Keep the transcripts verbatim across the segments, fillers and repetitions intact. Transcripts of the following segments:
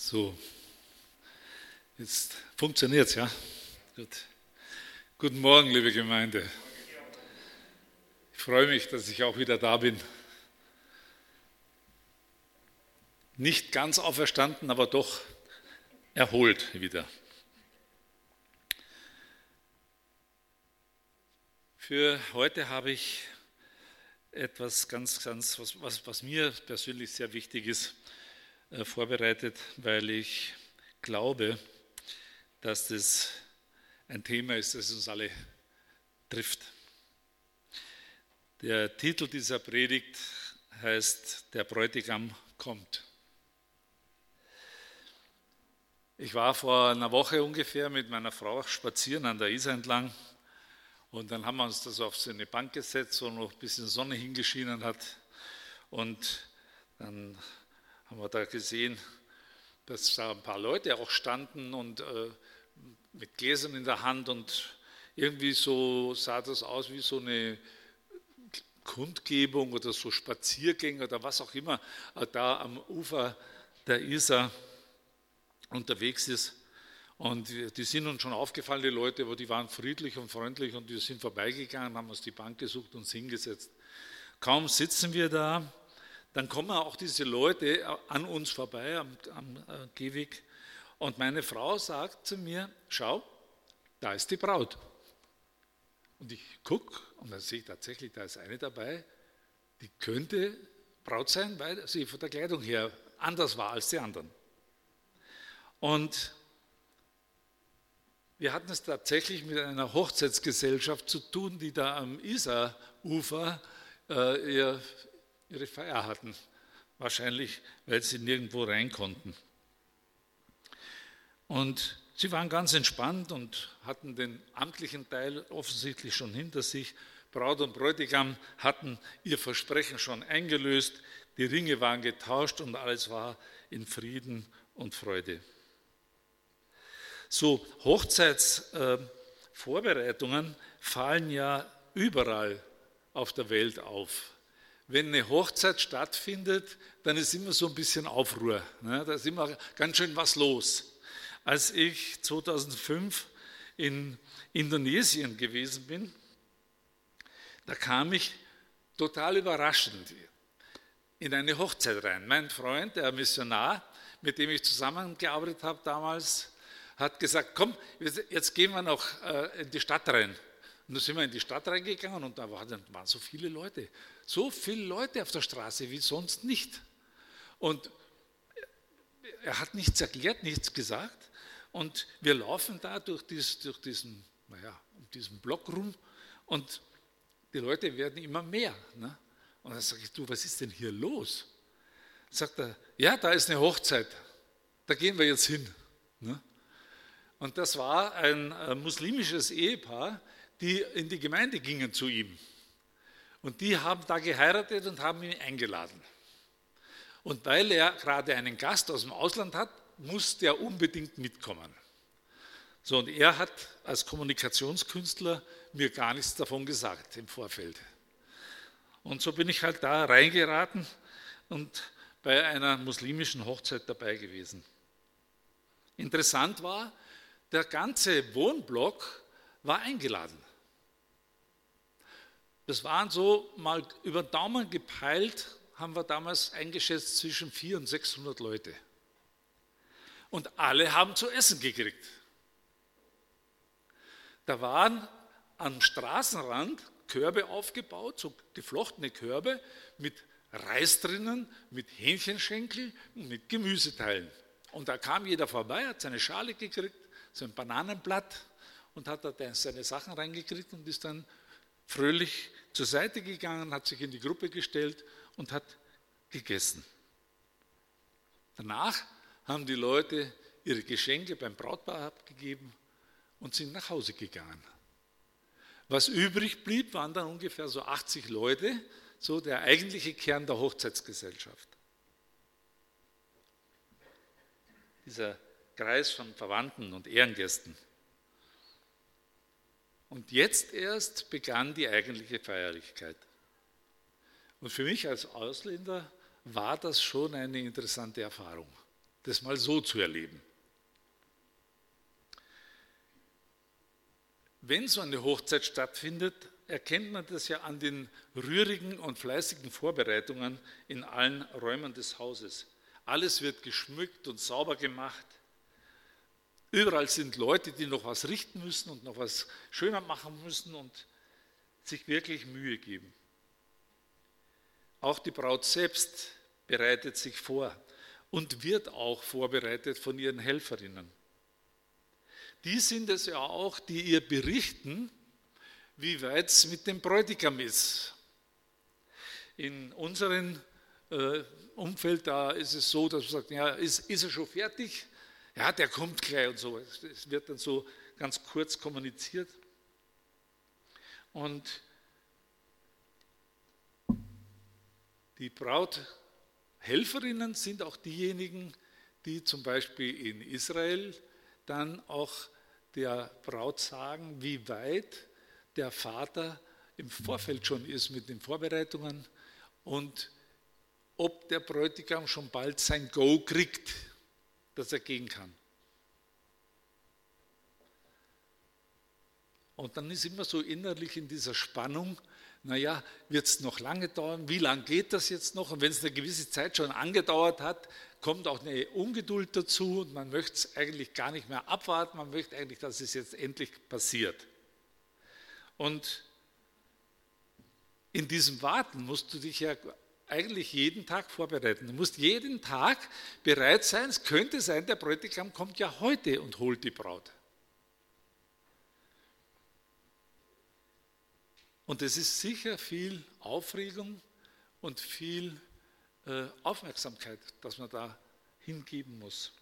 So, jetzt funktioniert es, ja? Gut. Guten Morgen, liebe Gemeinde. Ich freue mich, dass ich auch wieder da bin. Nicht ganz auferstanden, aber doch erholt wieder. Für heute habe ich etwas ganz, ganz, was, was, was mir persönlich sehr wichtig ist, äh, vorbereitet, weil ich glaube, dass das ein Thema ist, das uns alle trifft. Der Titel dieser Predigt heißt: Der Bräutigam kommt. Ich war vor einer Woche ungefähr mit meiner Frau spazieren an der Isar entlang und dann haben wir uns das auf so eine Bank gesetzt, wo noch ein bisschen Sonne hingeschienen hat, und dann haben wir da gesehen, dass da ein paar Leute auch standen und äh, mit Gläsern in der Hand, und irgendwie so sah das aus wie so eine Kundgebung oder so Spaziergänge oder was auch immer da am Ufer der Isar unterwegs ist. Und die sind uns schon aufgefallen, die Leute, aber die waren friedlich und freundlich, und wir sind vorbeigegangen, haben uns die Bank gesucht und uns hingesetzt. Kaum sitzen wir da, dann kommen auch diese Leute an uns vorbei am, am Gehweg, und meine Frau sagt zu mir: Schau, da ist die Braut. Und ich gucke und dann sehe ich tatsächlich, da ist eine dabei, die könnte Braut sein, weil sie von der Kleidung her anders war als die anderen. Und wir hatten es tatsächlich mit einer Hochzeitsgesellschaft zu tun, die da am Isarufer äh, ihr, ihre Feier hatten. Wahrscheinlich, weil sie nirgendwo rein konnten. Und sie waren ganz entspannt und hatten den amtlichen Teil offensichtlich schon hinter sich. Braut und Bräutigam hatten ihr Versprechen schon eingelöst, die Ringe waren getauscht und alles war in Frieden und Freude. So, Hochzeitsvorbereitungen fallen ja überall auf der Welt auf. Wenn eine Hochzeit stattfindet, dann ist immer so ein bisschen Aufruhr, ne? Da ist immer ganz schön was los. Als ich zweitausendfünf in Indonesien gewesen bin, da kam ich total überraschend in eine Hochzeit rein. Mein Freund, der Missionar, mit dem ich zusammengearbeitet habe damals, hat gesagt: Komm, jetzt gehen wir noch in die Stadt rein. Und da sind wir in die Stadt reingegangen, und da waren, waren so viele Leute, so viele Leute auf der Straße wie sonst nicht. Und er hat nichts erklärt, nichts gesagt. Und wir laufen da durch, dies, durch diesen, naja, um diesen Block rum, und die Leute werden immer mehr. Ne? Und dann sage ich: Du, was ist denn hier los? Sagt er: Ja, da ist eine Hochzeit, da gehen wir jetzt hin. Ne? Und das war ein muslimisches Ehepaar, die in die Gemeinde gingen zu ihm. Und die haben da geheiratet und haben ihn eingeladen. Und weil er gerade einen Gast aus dem Ausland hat, musste er unbedingt mitkommen. So, und er hat als Kommunikationskünstler mir gar nichts davon gesagt im Vorfeld. Und so bin ich halt da reingeraten und bei einer muslimischen Hochzeit dabei gewesen. Interessant war, der ganze Wohnblock war eingeladen. Das waren so mal über den Daumen gepeilt, haben wir damals eingeschätzt, zwischen vierhundert und sechshundert Leute. Und alle haben zu essen gekriegt. Da waren am Straßenrand Körbe aufgebaut, so geflochtene Körbe mit Reis drinnen, mit Hähnchenschenkel und mit Gemüseteilen. Und da kam jeder vorbei, hat seine Schale gekriegt, so ein Bananenblatt, und hat da seine Sachen reingekriegt und ist dann fröhlich zur Seite gegangen, hat sich in die Gruppe gestellt und hat gegessen. Danach haben die Leute ihre Geschenke beim Brautpaar abgegeben und sind nach Hause gegangen. Was übrig blieb, waren dann ungefähr so achtzig Leute, so der eigentliche Kern der Hochzeitsgesellschaft. Dieser Kreis von Verwandten und Ehrengästen. Und jetzt erst begann die eigentliche Feierlichkeit. Und für mich als Ausländer war das schon eine interessante Erfahrung. das mal so zu erleben. Wenn so eine Hochzeit stattfindet, erkennt man das ja an den rührigen und fleißigen Vorbereitungen in allen Räumen des Hauses. Alles wird geschmückt und sauber gemacht. Überall sind Leute, die noch was richten müssen und noch was schöner machen müssen und sich wirklich Mühe geben. Auch die Braut selbst bereitet sich vor und wird auch vorbereitet von ihren Helferinnen. Die sind es ja auch, die ihr berichten, wie weit es mit dem Bräutigam ist. In unserem äh, Umfeld, da ist es so, dass man sagt, ja, ist, ist er schon fertig? Ja, der kommt gleich und so. Es wird dann so ganz kurz kommuniziert. Und die Brauthelferinnen sind auch diejenigen, die zum Beispiel in Israel dann auch der Braut sagen, wie weit der Vater im Vorfeld schon ist mit den Vorbereitungen und ob der Bräutigam schon bald sein Go kriegt, dass er gehen kann. Und dann ist immer so innerlich in dieser Spannung, naja, wird es noch lange dauern, wie lange geht das jetzt noch? Und wenn es eine gewisse Zeit schon angedauert hat, kommt auch eine Ungeduld dazu und man möchte es eigentlich gar nicht mehr abwarten, man möchte eigentlich, dass es jetzt endlich passiert. Und in diesem Warten musst du dich ja eigentlich jeden Tag vorbereiten. Du musst jeden Tag bereit sein, es könnte sein, der Bräutigam kommt ja heute und holt die Braut. Und es ist sicher viel Aufregung und viel äh, Aufmerksamkeit, dass man da hingeben muss.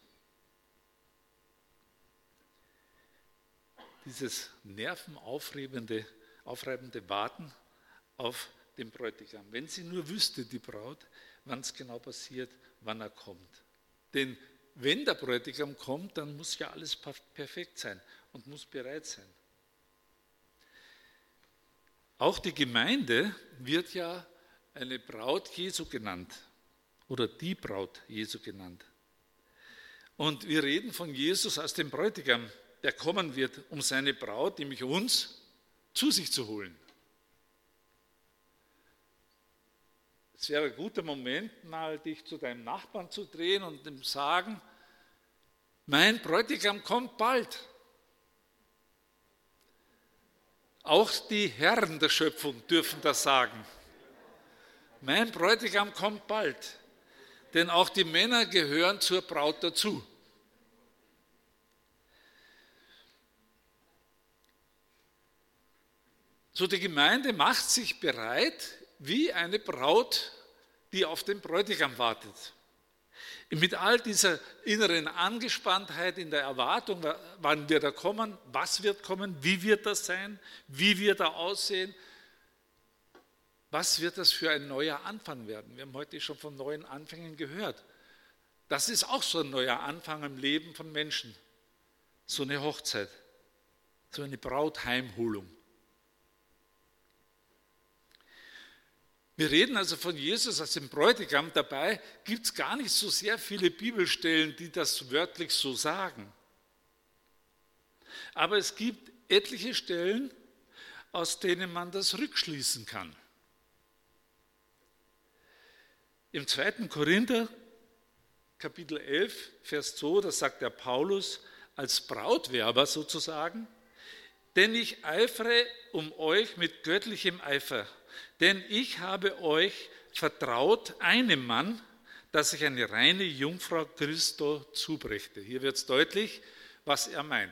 Dieses nervenaufreibende aufreibende Warten auf den Bräutigam. Wenn sie nur wüsste, die Braut, wann es genau passiert, wann er kommt. Denn wenn der Bräutigam kommt, dann muss ja alles perfekt sein und muss bereit sein. Auch die Gemeinde wird ja eine Braut Jesu genannt oder die Braut Jesu genannt. Und wir reden von Jesus als dem Bräutigam, der kommen wird, um seine Braut, nämlich uns, zu sich zu holen. Es wäre ein guter Moment, mal dich zu deinem Nachbarn zu drehen und ihm sagen, mein Bräutigam kommt bald. Auch die Herren der Schöpfung dürfen das sagen. Mein Bräutigam kommt bald, denn auch die Männer gehören zur Braut dazu. So, die Gemeinde macht sich bereit wie eine Braut, die auf den Bräutigam wartet. Mit all dieser inneren Angespanntheit in der Erwartung, wann wird er kommen, was wird kommen, wie wird das sein, wie wird er aussehen, was wird das für ein neuer Anfang werden. Wir haben heute schon von neuen Anfängen gehört. Das ist auch so ein neuer Anfang im Leben von Menschen, so eine Hochzeit, so eine Brautheimholung. Wir reden also von Jesus als dem Bräutigam, dabei gibt es gar nicht so sehr viele Bibelstellen, die das wörtlich so sagen. Aber es gibt etliche Stellen, aus denen man das rückschließen kann. Im zweiten Korinther, Kapitel elf, Vers zwei, da sagt der Paulus als Brautwerber sozusagen, denn ich eifere um euch mit göttlichem Eifer. Denn ich habe euch vertraut einem Mann, dass ich eine reine Jungfrau Christo zubrächte. Hier wird es deutlich, was er meint.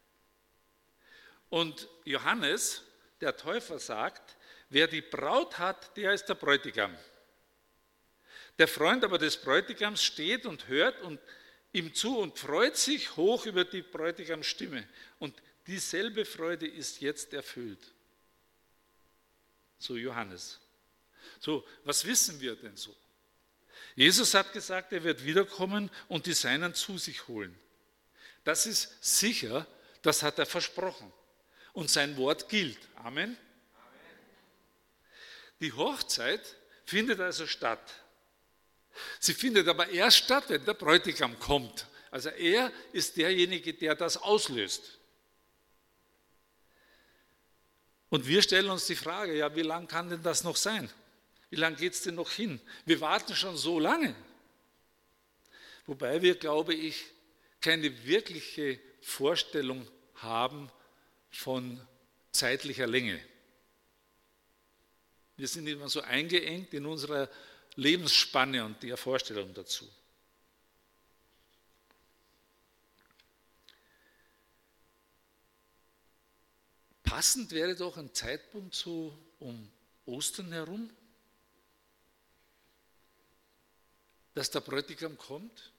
Und Johannes, der Täufer, sagt, wer die Braut hat, der ist der Bräutigam. Der Freund aber des Bräutigams steht und hört und ihm zu und freut sich hoch über die Bräutigamsstimme. Und dieselbe Freude ist jetzt erfüllt. So Johannes. So, was wissen wir denn so? Jesus hat gesagt, er wird wiederkommen und die Seinen zu sich holen. Das ist sicher, das hat er versprochen. Und sein Wort gilt. Amen. Amen. Die Hochzeit findet also statt. Sie findet aber erst statt, wenn der Bräutigam kommt. Also er ist derjenige, der das auslöst. Und wir stellen uns die Frage, ja, wie lange kann denn das noch sein? Wie lange geht es denn noch hin? Wir warten schon so lange. Wobei wir, glaube ich, keine wirkliche Vorstellung haben von zeitlicher Länge. Wir sind immer so eingeengt in unserer Lebensspanne und der Vorstellung dazu. Passend wäre doch ein Zeitpunkt so um Ostern herum, dass der Bräutigam kommt.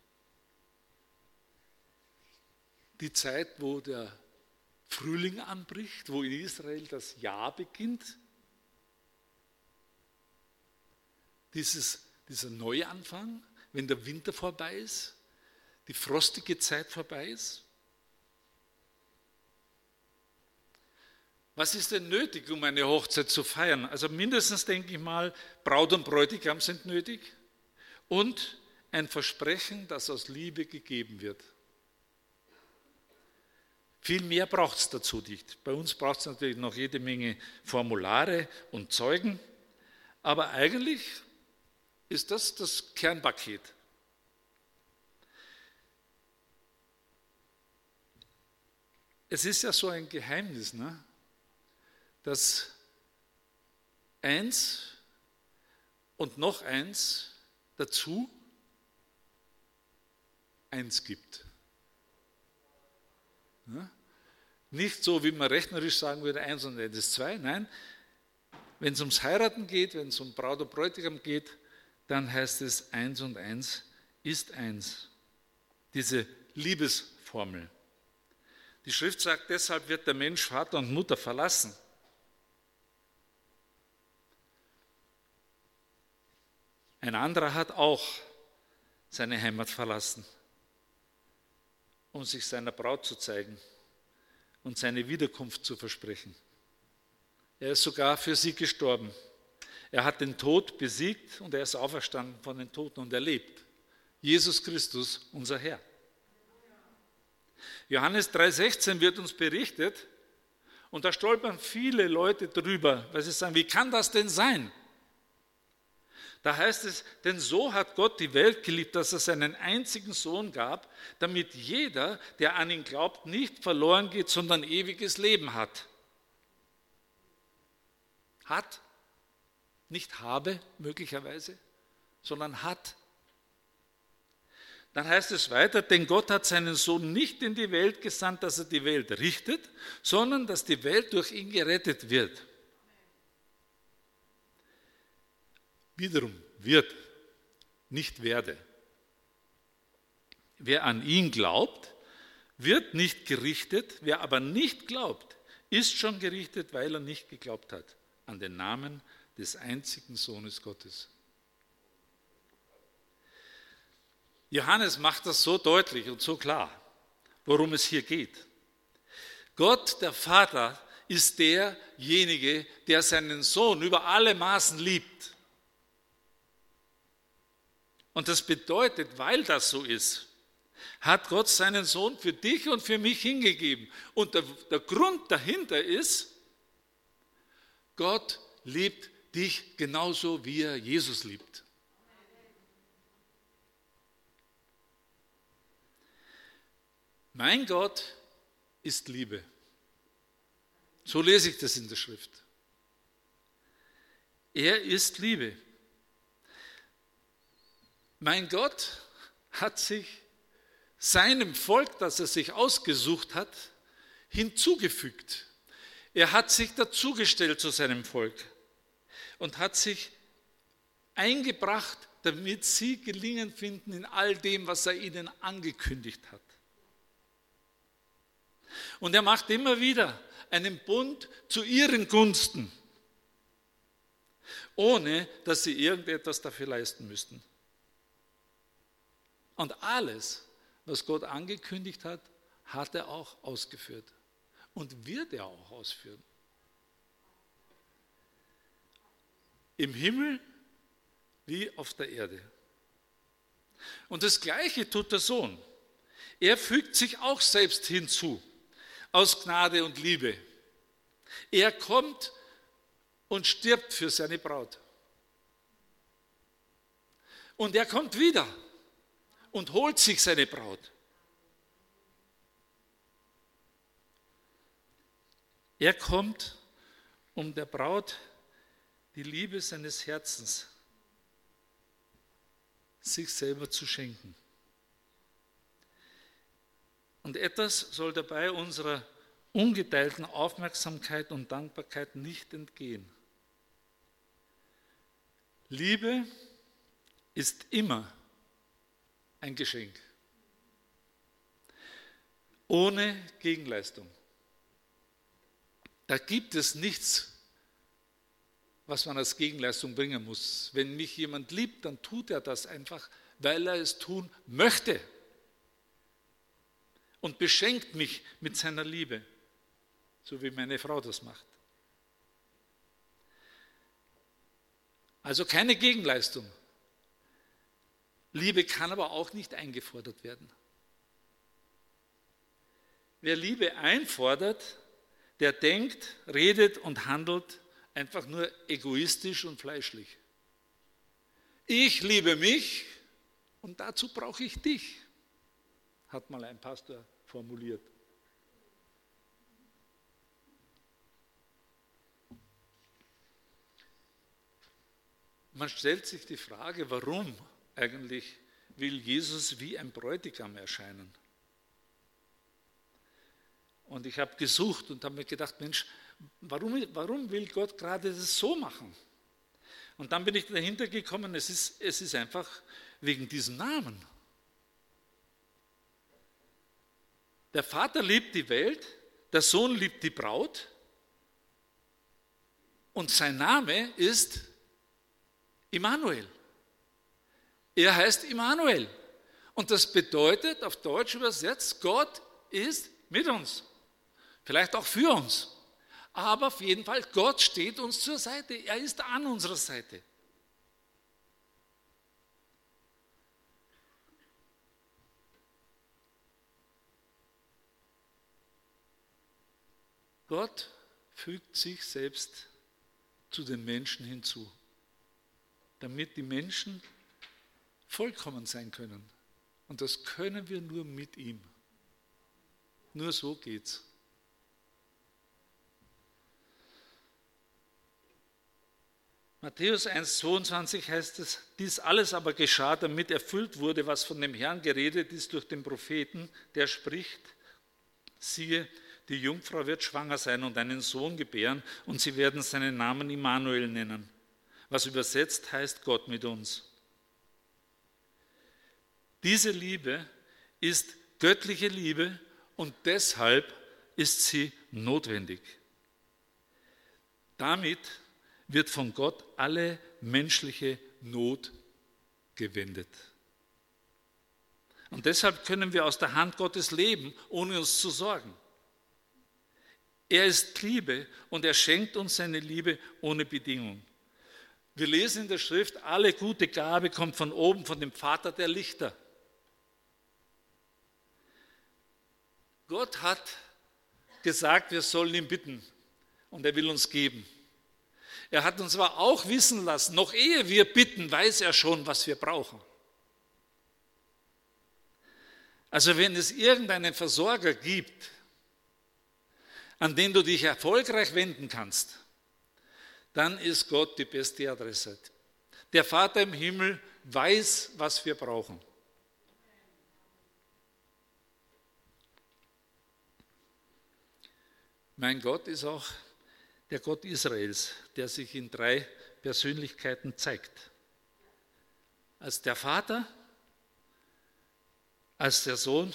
Die Zeit, wo der Frühling anbricht, wo in Israel das Jahr beginnt. Dieses, dieser Neuanfang, wenn der Winter vorbei ist, die frostige Zeit vorbei ist. Was ist denn nötig, um eine Hochzeit zu feiern? Also mindestens, denke ich mal, Braut und Bräutigam sind nötig und ein Versprechen, das aus Liebe gegeben wird. Viel mehr braucht es dazu nicht. Bei uns braucht es natürlich noch jede Menge Formulare und Zeugen, aber eigentlich ist das das Kernpaket. Es ist ja so ein Geheimnis, ne? Dass eins und noch eins dazu eins gibt. Ja? Nicht so, wie man rechnerisch sagen würde, eins und eins ist zwei. Nein, wenn es ums Heiraten geht, wenn es um Braut und Bräutigam geht, dann heißt es, eins und eins ist eins. Diese Liebesformel. Die Schrift sagt, deshalb wird der Mensch Vater und Mutter verlassen. Ein anderer hat auch seine Heimat verlassen, um sich seiner Braut zu zeigen und seine Wiederkunft zu versprechen. Er ist sogar für sie gestorben. Er hat den Tod besiegt und er ist auferstanden von den Toten und er lebt. Jesus Christus, unser Herr. Johannes drei sechzehn wird uns berichtet und da stolpern viele Leute drüber, weil sie sagen, wie kann das denn sein? Da heißt es, denn so hat Gott die Welt geliebt, dass er seinen einzigen Sohn gab, damit jeder, der an ihn glaubt, nicht verloren geht, sondern ewiges Leben hat. Hat, nicht habe möglicherweise, sondern hat. Dann heißt es weiter, denn Gott hat seinen Sohn nicht in die Welt gesandt, dass er die Welt richtet, sondern dass die Welt durch ihn gerettet wird. Wiederum wird, nicht werde. Wer an ihn glaubt, wird nicht gerichtet. Wer aber nicht glaubt, ist schon gerichtet, weil er nicht geglaubt hat an den Namen des einzigen Sohnes Gottes. Johannes macht das so deutlich und so klar, worum es hier geht. Gott, der Vater, ist derjenige, der seinen Sohn über alle Maßen liebt. Und das bedeutet, weil das so ist, hat Gott seinen Sohn für dich und für mich hingegeben. Und der, der Grund dahinter ist, Gott liebt dich genauso, wie er Jesus liebt. Mein Gott ist Liebe. So lese ich das in der Schrift. Er ist Liebe. Mein Gott hat sich seinem Volk, das er sich ausgesucht hat, hinzugefügt. Er hat sich dazugestellt zu seinem Volk und hat sich eingebracht, damit sie Gelingen finden in all dem, was er ihnen angekündigt hat. Und er macht immer wieder einen Bund zu ihren Gunsten, ohne dass sie irgendetwas dafür leisten müssten. Und alles, was Gott angekündigt hat, hat er auch ausgeführt und wird er auch ausführen. Im Himmel wie auf der Erde. Und das Gleiche tut der Sohn. Er fügt sich auch selbst hinzu, aus Gnade und Liebe. Er kommt und stirbt für seine Braut. Und er kommt wieder und holt sich seine Braut. Er kommt, um der Braut die Liebe seines Herzens, sich selber zu schenken. Und etwas soll dabei unserer ungeteilten Aufmerksamkeit und Dankbarkeit nicht entgehen. Liebe ist immer ein Geschenk, ohne Gegenleistung. Da gibt es nichts, was man als Gegenleistung bringen muss. Wenn mich jemand liebt, dann tut er das einfach, weil er es tun möchte und beschenkt mich mit seiner Liebe, so wie meine Frau das macht. Also keine Gegenleistung. Liebe kann aber auch nicht eingefordert werden. Wer Liebe einfordert, der denkt, redet und handelt einfach nur egoistisch und fleischlich. Ich liebe mich und dazu brauche ich dich, hat mal ein Pastor formuliert. Man stellt sich die Frage, warum eigentlich will Jesus wie ein Bräutigam erscheinen? Und ich habe gesucht und habe mir gedacht, Mensch, warum, warum will Gott gerade das so machen? Und dann bin ich dahinter gekommen, es ist, es ist einfach wegen diesem Namen. Der Vater liebt die Welt, der Sohn liebt die Braut und sein Name ist Immanuel. Er heißt Immanuel. Und das bedeutet, auf Deutsch übersetzt, Gott ist mit uns. Vielleicht auch für uns. Aber auf jeden Fall, Gott steht uns zur Seite. Er ist an unserer Seite. Gott fügt sich selbst zu den Menschen hinzu, damit die Menschen vollkommen sein können. Und das können wir nur mit ihm. Nur so geht's. Matthäus eins zweiundzwanzig heißt es, dies alles aber geschah, damit erfüllt wurde, was von dem Herrn geredet ist durch den Propheten, der spricht, siehe, die Jungfrau wird schwanger sein und einen Sohn gebären und sie werden seinen Namen Immanuel nennen, was übersetzt heißt Gott mit uns. Diese Liebe ist göttliche Liebe und deshalb ist sie notwendig. Damit wird von Gott alle menschliche Not gewendet. Und deshalb können wir aus der Hand Gottes leben, ohne uns zu sorgen. Er ist Liebe und er schenkt uns seine Liebe ohne Bedingung. Wir lesen in der Schrift, alle gute Gabe kommt von oben, von dem Vater der Lichter. Gott hat gesagt, wir sollen ihn bitten und er will uns geben. Er hat uns aber auch wissen lassen, noch ehe wir bitten, weiß er schon, was wir brauchen. Also wenn es irgendeinen Versorger gibt, an den du dich erfolgreich wenden kannst, dann ist Gott die beste Adresse. Der Vater im Himmel weiß, was wir brauchen. Mein Gott ist auch der Gott Israels, der sich in drei Persönlichkeiten zeigt. Als der Vater, als der Sohn,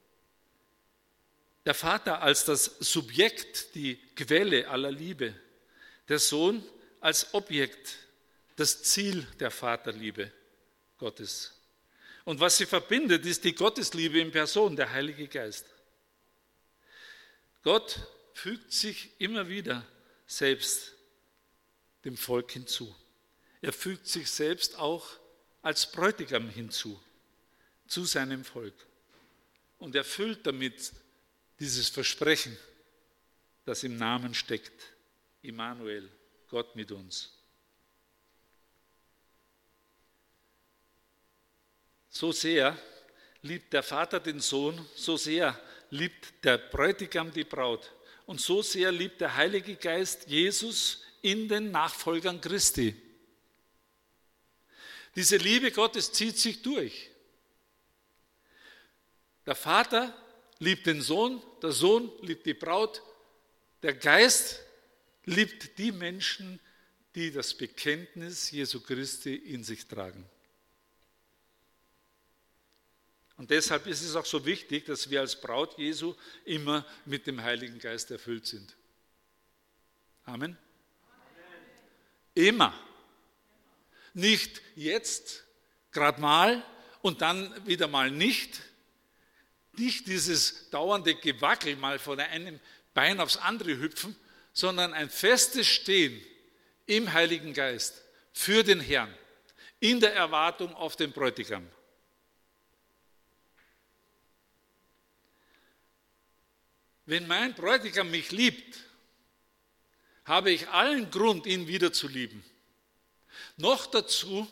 der Vater als das Subjekt, die Quelle aller Liebe, der Sohn als Objekt, das Ziel der Vaterliebe Gottes. Und was sie verbindet, ist die Gottesliebe in Person, der Heilige Geist. Gott fügt sich immer wieder selbst dem Volk hinzu. Er fügt sich selbst auch als Bräutigam hinzu. zu seinem Volk und erfüllt damit dieses Versprechen, das im Namen steckt. Immanuel, Gott mit uns. So sehr liebt der Vater den Sohn, so sehr liebt der Bräutigam die Braut und so sehr liebt der Heilige Geist Jesus in den Nachfolgern Christi. Diese Liebe Gottes zieht sich durch. Der Vater liebt den Sohn, der Sohn liebt die Braut, der Geist liebt die Menschen, die das Bekenntnis Jesu Christi in sich tragen. Und deshalb ist es auch so wichtig, dass wir als Braut Jesu immer mit dem Heiligen Geist erfüllt sind. Amen. Amen. Immer. Nicht jetzt, gerade mal und dann wieder mal nicht. Nicht dieses dauernde Gewackel, mal von einem Bein aufs andere hüpfen, sondern ein festes Stehen im Heiligen Geist für den Herrn, in der Erwartung auf den Bräutigam. Wenn mein Bräutigam mich liebt, habe ich allen Grund, ihn wieder zu lieben. Noch dazu,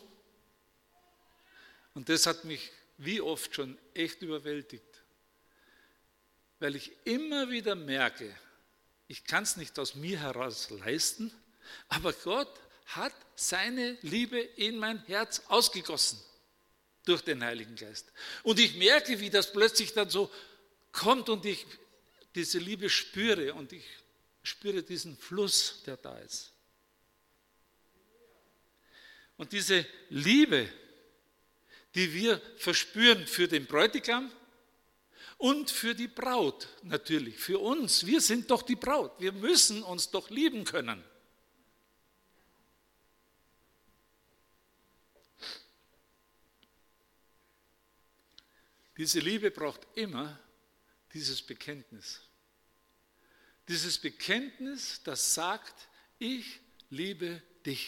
und das hat mich wie oft schon echt überwältigt, weil ich immer wieder merke, ich kann es nicht aus mir heraus leisten, aber Gott hat seine Liebe in mein Herz ausgegossen durch den Heiligen Geist. Und ich merke, wie das plötzlich dann so kommt und ich diese Liebe spüre und ich spüre diesen Fluss, der da ist. Und diese Liebe, die wir verspüren für den Bräutigam und für die Braut natürlich, für uns, wir sind doch die Braut, wir müssen uns doch lieben können. Diese Liebe braucht immer dieses Bekenntnis. Dieses Bekenntnis, das sagt, ich liebe dich.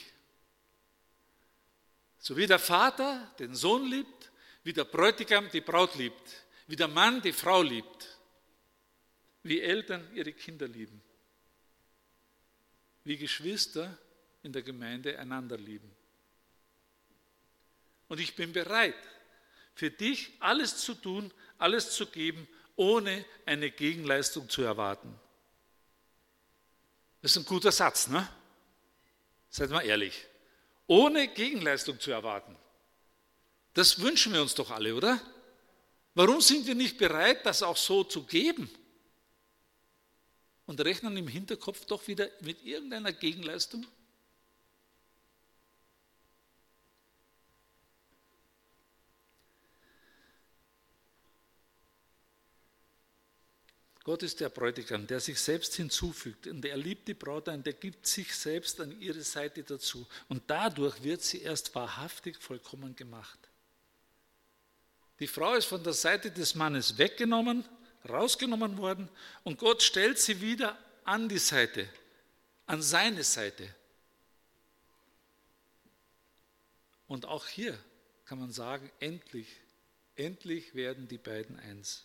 So wie der Vater den Sohn liebt, wie der Bräutigam die Braut liebt, wie der Mann die Frau liebt, wie Eltern ihre Kinder lieben, wie Geschwister in der Gemeinde einander lieben. Und ich bin bereit, für dich alles zu tun, alles zu geben, ohne eine Gegenleistung zu erwarten. Das ist ein guter Satz, ne? Seid mal ehrlich. Ohne Gegenleistung zu erwarten. Das wünschen wir uns doch alle, oder? Warum sind wir nicht bereit, das auch so zu geben? Und rechnen im Hinterkopf doch wieder mit irgendeiner Gegenleistung? Gott ist der Bräutigam, der sich selbst hinzufügt und er liebt die Braut und er gibt sich selbst an ihre Seite dazu. Und dadurch wird sie erst wahrhaftig vollkommen gemacht. Die Frau ist von der Seite des Mannes weggenommen, rausgenommen worden und Gott stellt sie wieder an die Seite, an seine Seite. Und auch hier kann man sagen, endlich, endlich werden die beiden eins.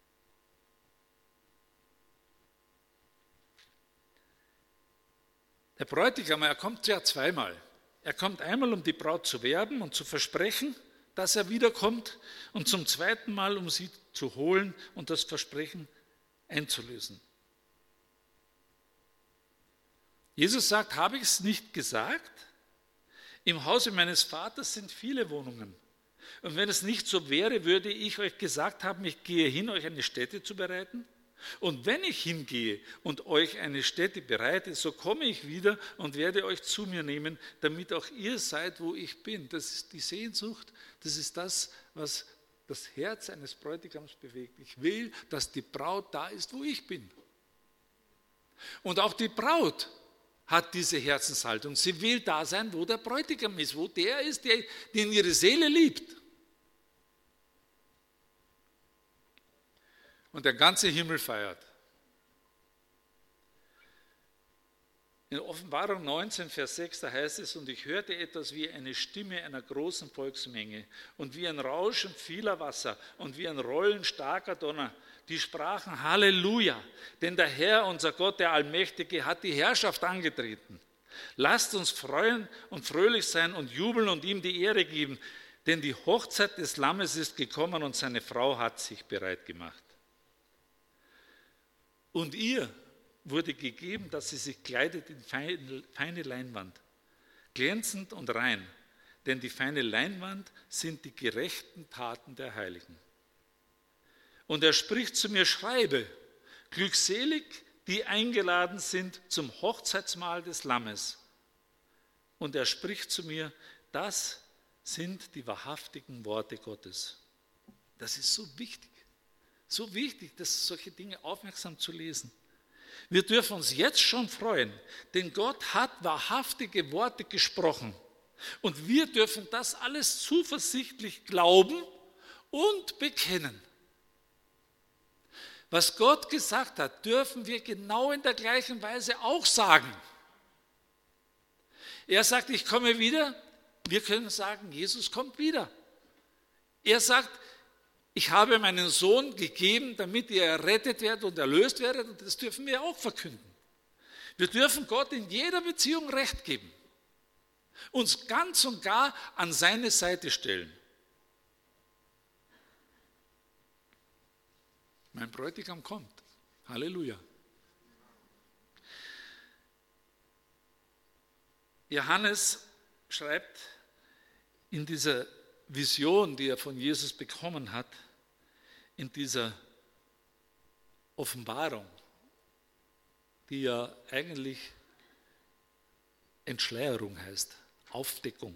Der Bräutigam, er kommt ja zweimal. Er kommt einmal, um die Braut zu werben und zu versprechen, dass er wiederkommt, und zum zweiten Mal, um sie zu holen und das Versprechen einzulösen. Jesus sagt, habe ich es nicht gesagt? Im Hause meines Vaters sind viele Wohnungen. Und wenn es nicht so wäre, würde ich euch gesagt haben, ich gehe hin, euch eine Stätte zu bereiten. Und wenn ich hingehe und euch eine Stätte bereite, so komme ich wieder und werde euch zu mir nehmen, damit auch ihr seid, wo ich bin. Das ist die Sehnsucht, das ist das, was das Herz eines Bräutigams bewegt. Ich will, dass die Braut da ist, wo ich bin. Und auch die Braut hat diese Herzenshaltung. Sie will da sein, wo der Bräutigam ist, wo der ist, der, den ihre Seele liebt. Und der ganze Himmel feiert. In Offenbarung neunzehn, Vers sechs, da heißt es, und ich hörte etwas wie eine Stimme einer großen Volksmenge und wie ein Rauschen vieler Wasser und wie ein Rollen starker Donner. Die sprachen Halleluja, denn der Herr, unser Gott, der Allmächtige, hat die Herrschaft angetreten. Lasst uns freuen und fröhlich sein und jubeln und ihm die Ehre geben, denn die Hochzeit des Lammes ist gekommen und seine Frau hat sich bereit gemacht. Und ihr wurde gegeben, dass sie sich kleidet in feine Leinwand, glänzend und rein, denn die feine Leinwand sind die gerechten Taten der Heiligen. Und er spricht zu mir, schreibe, glückselig, die eingeladen sind zum Hochzeitsmahl des Lammes. Und er spricht zu mir, das sind die wahrhaftigen Worte Gottes. Das ist so wichtig, so wichtig, dass solche Dinge aufmerksam zu lesen. Wir dürfen uns jetzt schon freuen, denn Gott hat wahrhaftige Worte gesprochen. Und wir dürfen das alles zuversichtlich glauben und bekennen. Was Gott gesagt hat, dürfen wir genau in der gleichen Weise auch sagen. Er sagt, ich komme wieder. Wir können sagen, Jesus kommt wieder. Er sagt, ich habe meinen Sohn gegeben, damit ihr errettet werdet und erlöst werdet. Und das dürfen wir auch verkünden. Wir dürfen Gott in jeder Beziehung Recht geben. Uns ganz und gar an seine Seite stellen. Mein Bräutigam kommt. Halleluja. Johannes schreibt in dieser Vision, die er von Jesus bekommen hat, in dieser Offenbarung, die ja eigentlich Entschleierung heißt, Aufdeckung.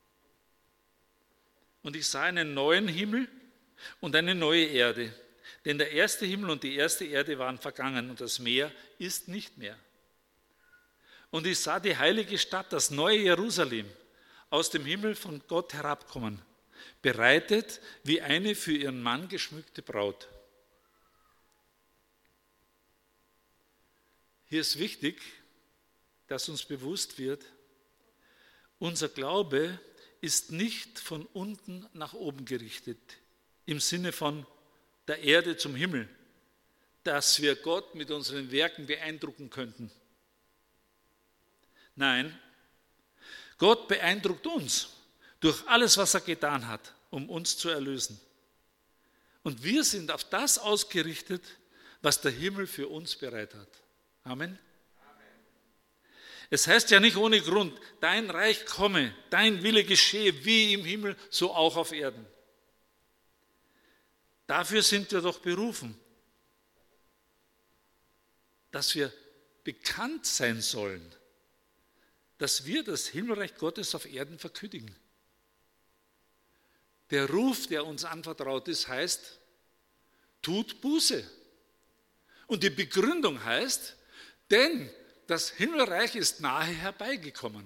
Und ich sah einen neuen Himmel und eine neue Erde, denn der erste Himmel und die erste Erde waren vergangen und das Meer ist nicht mehr. Und ich sah die heilige Stadt, das neue Jerusalem, aus dem Himmel von Gott herabkommen, bereitet wie eine für ihren Mann geschmückte Braut. Hier ist wichtig, dass uns bewusst wird, unser Glaube ist nicht von unten nach oben gerichtet, im Sinne von der Erde zum Himmel, dass wir Gott mit unseren Werken beeindrucken könnten. Nein, Gott beeindruckt uns durch alles, was er getan hat, um uns zu erlösen. Und wir sind auf das ausgerichtet, was der Himmel für uns bereit hat. Amen. Es heißt ja nicht ohne Grund, dein Reich komme, dein Wille geschehe, wie im Himmel, so auch auf Erden. Dafür sind wir doch berufen, dass wir bekannt sein sollen, dass wir das Himmelreich Gottes auf Erden verkündigen. Der Ruf, der uns anvertraut ist, heißt, tut Buße. Und die Begründung heißt, denn das Himmelreich ist nahe herbeigekommen.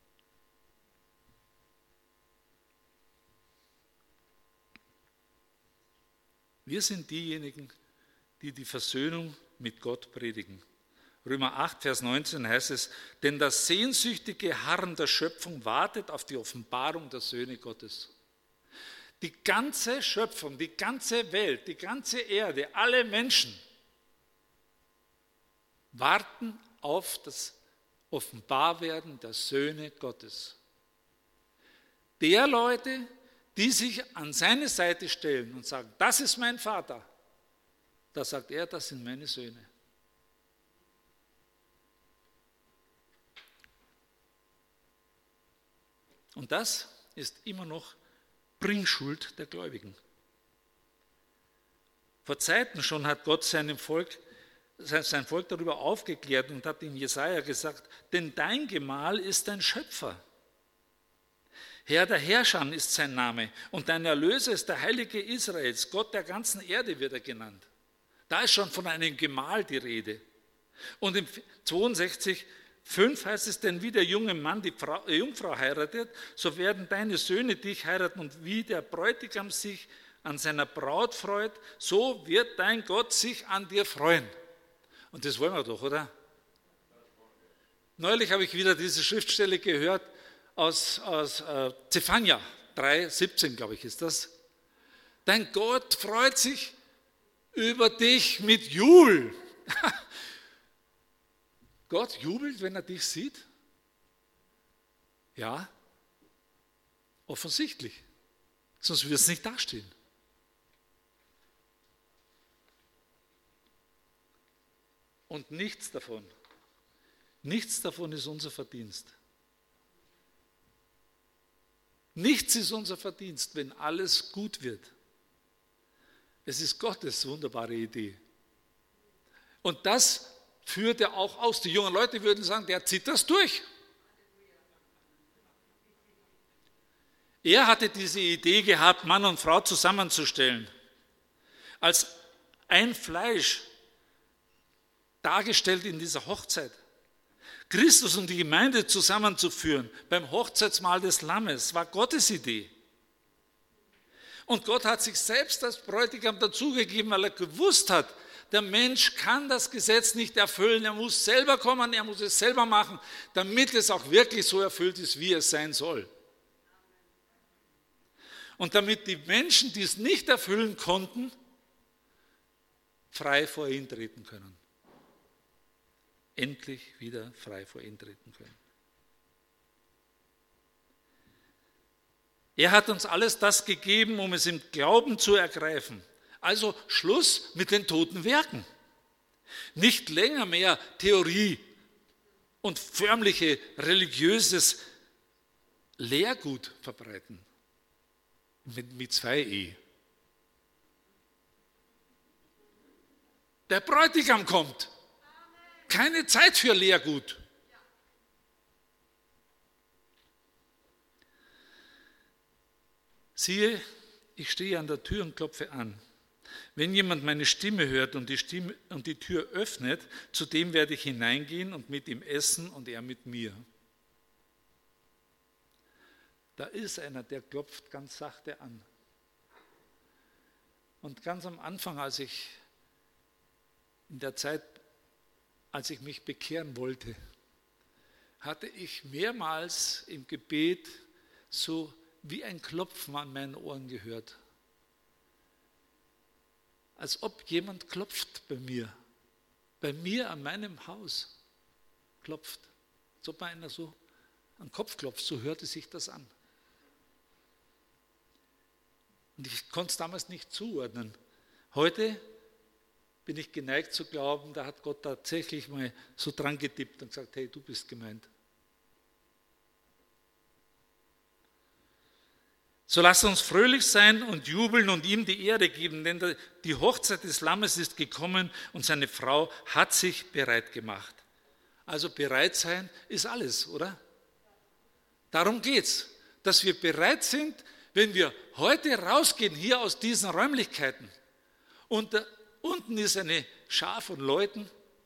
Wir sind diejenigen, die die Versöhnung mit Gott predigen. Römer acht, Vers neunzehn heißt es, denn das sehnsüchtige Harren der Schöpfung wartet auf die Offenbarung der Söhne Gottes. Die ganze Schöpfung, die ganze Welt, die ganze Erde, alle Menschen warten auf das Offenbarwerden der Söhne Gottes. Der Leute, die sich an seine Seite stellen und sagen, das ist mein Vater, da sagt er, das sind meine Söhne. Und das ist immer noch Bringschuld der Gläubigen. Vor Zeiten schon hat Gott seinem Volk, sein Volk darüber aufgeklärt und hat in Jesaja gesagt, denn dein Gemahl ist dein Schöpfer. Herr der Herrscher ist sein Name und dein Erlöser ist der Heilige Israels, Gott der ganzen Erde wird er genannt. Da ist schon von einem Gemahl die Rede. Und im zweiundsechzig, fünf heißt es, denn wie der junge Mann die Frau, äh, Jungfrau heiratet, so werden deine Söhne dich heiraten und wie der Bräutigam sich an seiner Braut freut, so wird dein Gott sich an dir freuen. Und das wollen wir doch, oder? Neulich habe ich wieder diese Schriftstelle gehört aus, aus äh, Zephania drei siebzehn, glaube ich, ist das. Dein Gott freut sich über dich mit Jubel. Gott jubelt, wenn er dich sieht? Ja, offensichtlich. Sonst würde es nicht dastehen. Und nichts davon, nichts davon ist unser Verdienst. Nichts ist unser Verdienst, wenn alles gut wird. Es ist Gottes wunderbare Idee. Und das führt er auch aus. Die jungen Leute würden sagen, der zieht das durch. Er hatte diese Idee gehabt, Mann und Frau zusammenzustellen. Als ein Fleisch dargestellt in dieser Hochzeit. Christus und die Gemeinde zusammenzuführen beim Hochzeitsmahl des Lammes war Gottes Idee. Und Gott hat sich selbst als Bräutigam dazugegeben, weil er gewusst hat, der Mensch kann das Gesetz nicht erfüllen, er muss selber kommen, er muss es selber machen, damit es auch wirklich so erfüllt ist, wie es sein soll. Und damit die Menschen, die es nicht erfüllen konnten, frei vor ihn treten können. Endlich wieder frei vor ihn treten können. Er hat uns alles das gegeben, um es im Glauben zu ergreifen. Also Schluss mit den toten Werken. Nicht länger mehr Theorie und förmliche religiöses Lehrgut verbreiten. Mit, mit zwei E. Der Bräutigam kommt. Keine Zeit für Lehrgut. Siehe, ich stehe an der Tür und klopfe an. Wenn jemand meine Stimme hört und die, Stimme, und die Tür öffnet, zu dem werde ich hineingehen und mit ihm essen und er mit mir. Da ist einer, der klopft ganz sachte an. Und ganz am Anfang, als ich in der Zeit, als ich mich bekehren wollte, hatte ich mehrmals im Gebet so wie ein Klopfen an meinen Ohren gehört. Als ob jemand klopft bei mir, bei mir an meinem Haus klopft. Als ob einer so an den Kopf klopft, so hörte sich das an. Und ich konnte es damals nicht zuordnen. Heute bin ich geneigt zu glauben, da hat Gott tatsächlich mal so dran getippt und gesagt, hey, du bist gemeint. So lasst uns fröhlich sein und jubeln und ihm die Ehre geben, denn die Hochzeit des Lammes ist gekommen und seine Frau hat sich bereit gemacht. Also bereit sein ist alles, oder? Darum geht es, dass wir bereit sind, wenn wir heute rausgehen, hier aus diesen Räumlichkeiten und da unten ist eine Schar von Leuten,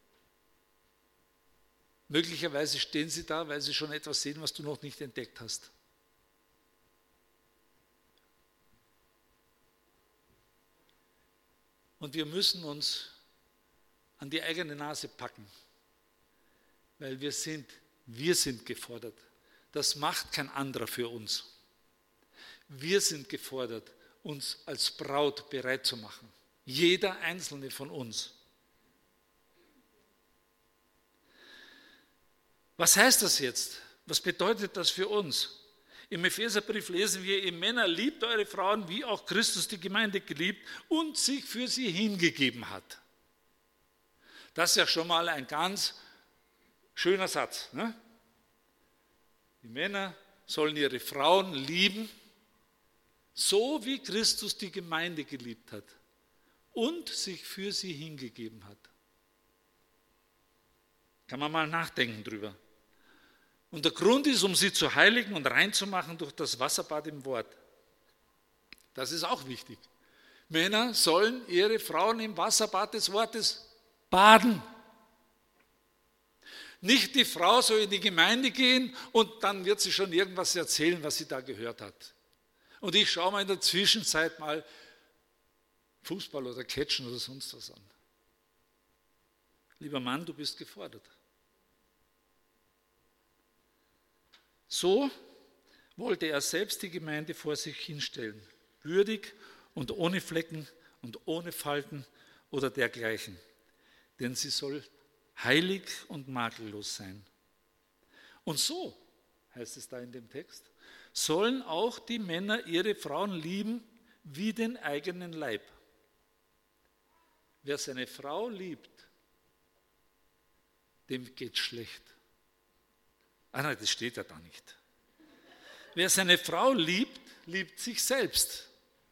möglicherweise stehen sie da, weil sie schon etwas sehen, was du noch nicht entdeckt hast. Und wir müssen uns an die eigene Nase packen, weil wir sind, wir sind gefordert. Das macht kein anderer für uns. Wir sind gefordert, uns als Braut bereit zu machen. Jeder einzelne von uns. Was heißt das jetzt? Was bedeutet das für uns? Im Epheserbrief lesen wir, ihr Männer, liebt eure Frauen, wie auch Christus die Gemeinde geliebt und sich für sie hingegeben hat. Das ist ja schon mal ein ganz schöner Satz. Ne? Die Männer sollen ihre Frauen lieben, so wie Christus die Gemeinde geliebt hat und sich für sie hingegeben hat. Kann man mal nachdenken drüber. Und der Grund ist, um sie zu heiligen und reinzumachen durch das Wasserbad im Wort. Das ist auch wichtig. Männer sollen ihre Frauen im Wasserbad des Wortes baden. Nicht die Frau soll in die Gemeinde gehen und dann wird sie schon irgendwas erzählen, was sie da gehört hat. Und ich schaue mir in der Zwischenzeit mal Fußball oder Catchen oder sonst was an. Lieber Mann, du bist gefordert. So wollte er selbst die Gemeinde vor sich hinstellen, würdig und ohne Flecken und ohne Falten oder dergleichen. Denn sie soll heilig und makellos sein. Und so, heißt es da in dem Text, sollen auch die Männer ihre Frauen lieben wie den eigenen Leib. Wer seine Frau liebt, dem geht's schlecht. Ah nein, das steht ja da nicht. Wer seine Frau liebt, liebt sich selbst.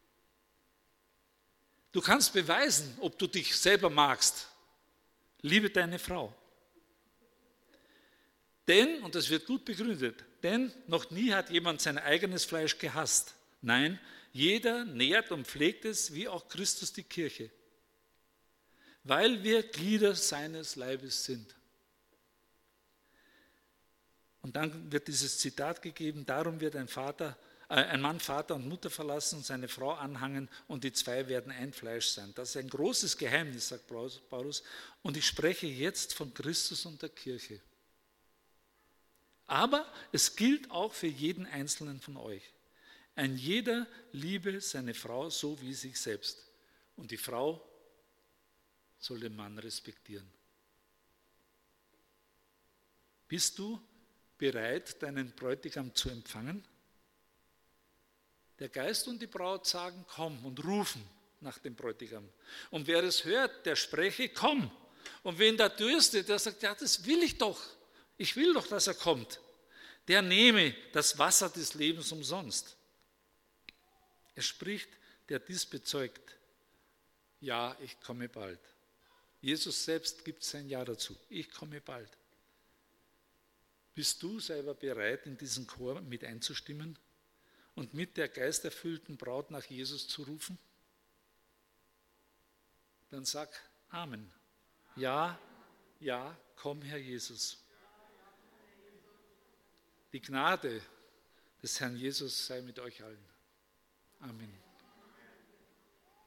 Du kannst beweisen, ob du dich selber magst. Liebe deine Frau. Denn, und das wird gut begründet, denn noch nie hat jemand sein eigenes Fleisch gehasst. Nein, jeder nährt und pflegt es, wie auch Christus die Kirche. Weil wir Glieder seines Leibes sind. Und dann wird dieses Zitat gegeben, darum wird ein, Vater, äh, ein Mann Vater und Mutter verlassen, seine Frau anhangen und die zwei werden ein Fleisch sein. Das ist ein großes Geheimnis, sagt Paulus. Und ich spreche jetzt von Christus und der Kirche. Aber es gilt auch für jeden Einzelnen von euch. Ein jeder liebe seine Frau so wie sich selbst. Und die Frau soll den Mann respektieren. Bist du bereit, deinen Bräutigam zu empfangen? Der Geist und die Braut sagen, komm, und rufen nach dem Bräutigam. Und wer es hört, der spreche, komm. Und wen da dürstet, der sagt, ja, das will ich doch. Ich will doch, dass er kommt. Der nehme das Wasser des Lebens umsonst. Er spricht, der dies bezeugt, ja, ich komme bald. Jesus selbst gibt sein Ja dazu. Ich komme bald. Bist du selber bereit, in diesen Chor mit einzustimmen und mit der geisterfüllten Braut nach Jesus zu rufen? Dann sag Amen. Ja, ja, komm, Herr Jesus. Die Gnade des Herrn Jesus sei mit euch allen. Amen.